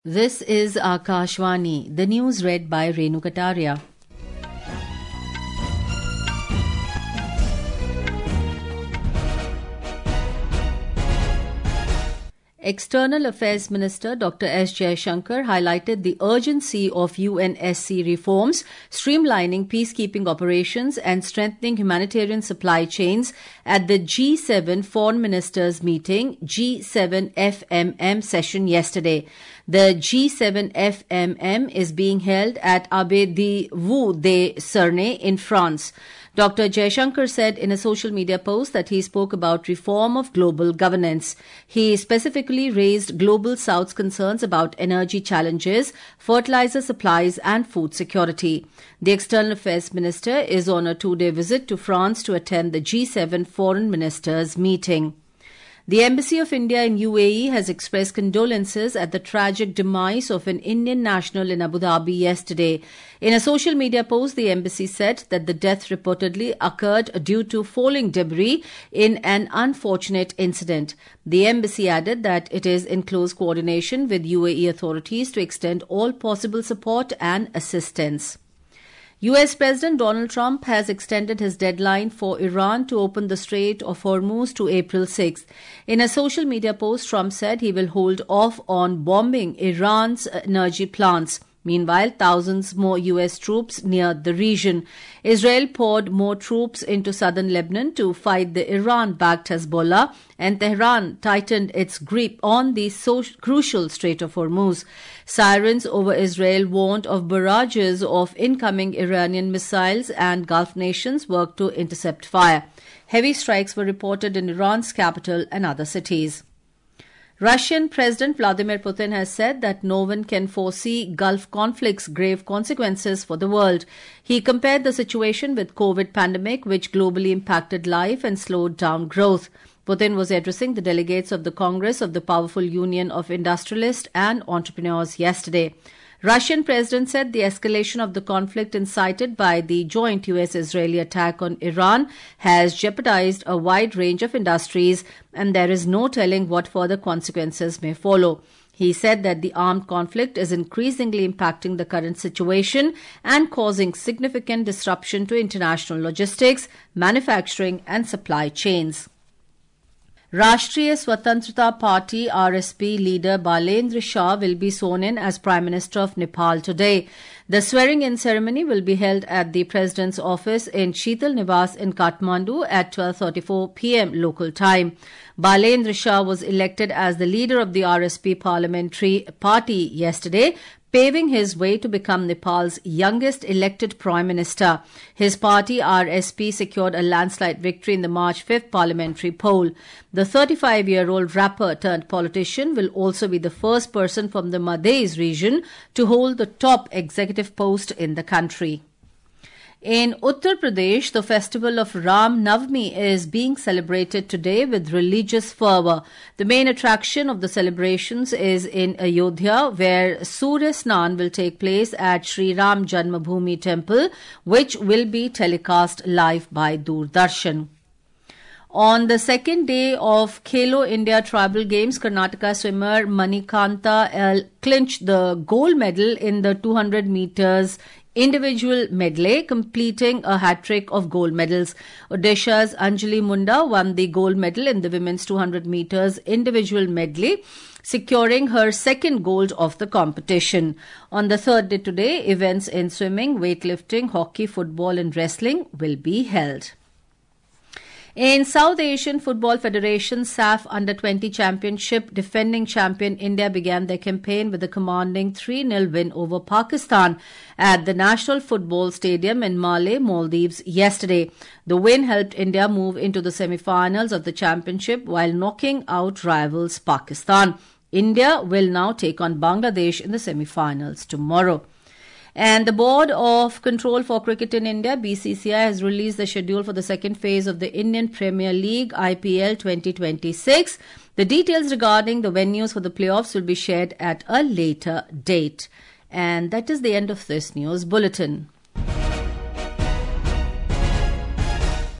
This is Akashvani, the news read by Renu Kataria. External Affairs Minister Dr. S. Jaishankar highlighted the urgency of UNSC reforms, streamlining peacekeeping operations and strengthening humanitarian supply chains at the G7 Foreign Ministers meeting G7 FMM session yesterday. The G7 FMM is being held at Abbaye de Vaux des Cernay in France. Dr. Jaishankar said in a social media post that he spoke about reform of global governance. He specifically raised Global South's concerns about energy challenges, fertilizer supplies and food security. The External Affairs Minister is on a two-day visit to France to attend the G7 Foreign Ministers meeting. The Embassy of India in UAE has expressed condolences at the tragic demise of an Indian national in Abu Dhabi yesterday. In a social media post, the embassy said that the death reportedly occurred due to falling debris in an unfortunate incident. The embassy added that it is in close coordination with UAE authorities to extend all possible support and assistance. U.S. President Donald Trump has extended his deadline for Iran to open the Strait of Hormuz to April 6th. In a social media post, Trump said he will hold off on bombing Iran's energy plants. Meanwhile, thousands more U.S. troops near the region. Israel poured more troops into southern Lebanon to fight the Iran-backed Hezbollah, and Tehran tightened its grip on the crucial Strait of Hormuz. Sirens over Israel warned of barrages of incoming Iranian missiles, and Gulf nations worked to intercept fire. Heavy strikes were reported in Iran's capital and other cities. Russian President Vladimir Putin has said that no one can foresee Gulf conflict's grave consequences for the world. He compared the situation with COVID pandemic, which globally impacted life and slowed down growth. Putin was addressing the delegates of the Congress of the Powerful Union of Industrialists and Entrepreneurs yesterday. Russian president said the escalation of the conflict incited by the joint U.S.-Israeli attack on Iran has jeopardized a wide range of industries, and there is no telling what further consequences may follow. He said that the armed conflict is increasingly impacting the current situation and causing significant disruption to international logistics, manufacturing and supply chains. Rashtriya Swatantrata Party RSP leader Balendra Shah will be sworn in as Prime Minister of Nepal today. The swearing-in ceremony will be held at the President's office in Sheetal Niwas in Kathmandu at 12:34 p.m. local time. Balendra Shah was elected as the leader of the RSP parliamentary party yesterday, paving his way to become Nepal's youngest elected Prime Minister. His party, RSP, secured a landslide victory in the March 5th parliamentary poll. The 35-year-old rapper turned politician will also be the first person from the Madheis region to hold the top executive post in the country. In Uttar Pradesh, the festival of Ram Navami is being celebrated today with religious fervour. The main attraction of the celebrations is in Ayodhya, where Surya Snan will take place at Sri Ram Janmabhoomi Temple, which will be telecast live by Doordarshan. On the second day of Khelo India Tribal Games, Karnataka swimmer Manikanta L clinched the gold medal in the 200 meters individual medley, completing a hat-trick of gold medals. Odisha's Anjali Munda won the gold medal in the women's 200 meters individual medley, securing her second gold of the competition. On the third day today, events in swimming, weightlifting, hockey, football and wrestling will be held. In South Asian Football Federation SAF Under-20 Championship, defending champion India began their campaign with a commanding 3-0 win over Pakistan at the National Football Stadium in Malé, Maldives yesterday. The win helped India move into the semi-finals of the championship while knocking out rivals Pakistan. India will now take on Bangladesh in the semi-finals tomorrow. And the Board of Control for Cricket in India, BCCI, has released the schedule for the second phase of the Indian Premier League IPL 2026. The details regarding the venues for the playoffs will be shared at a later date. And that is the end of this news bulletin.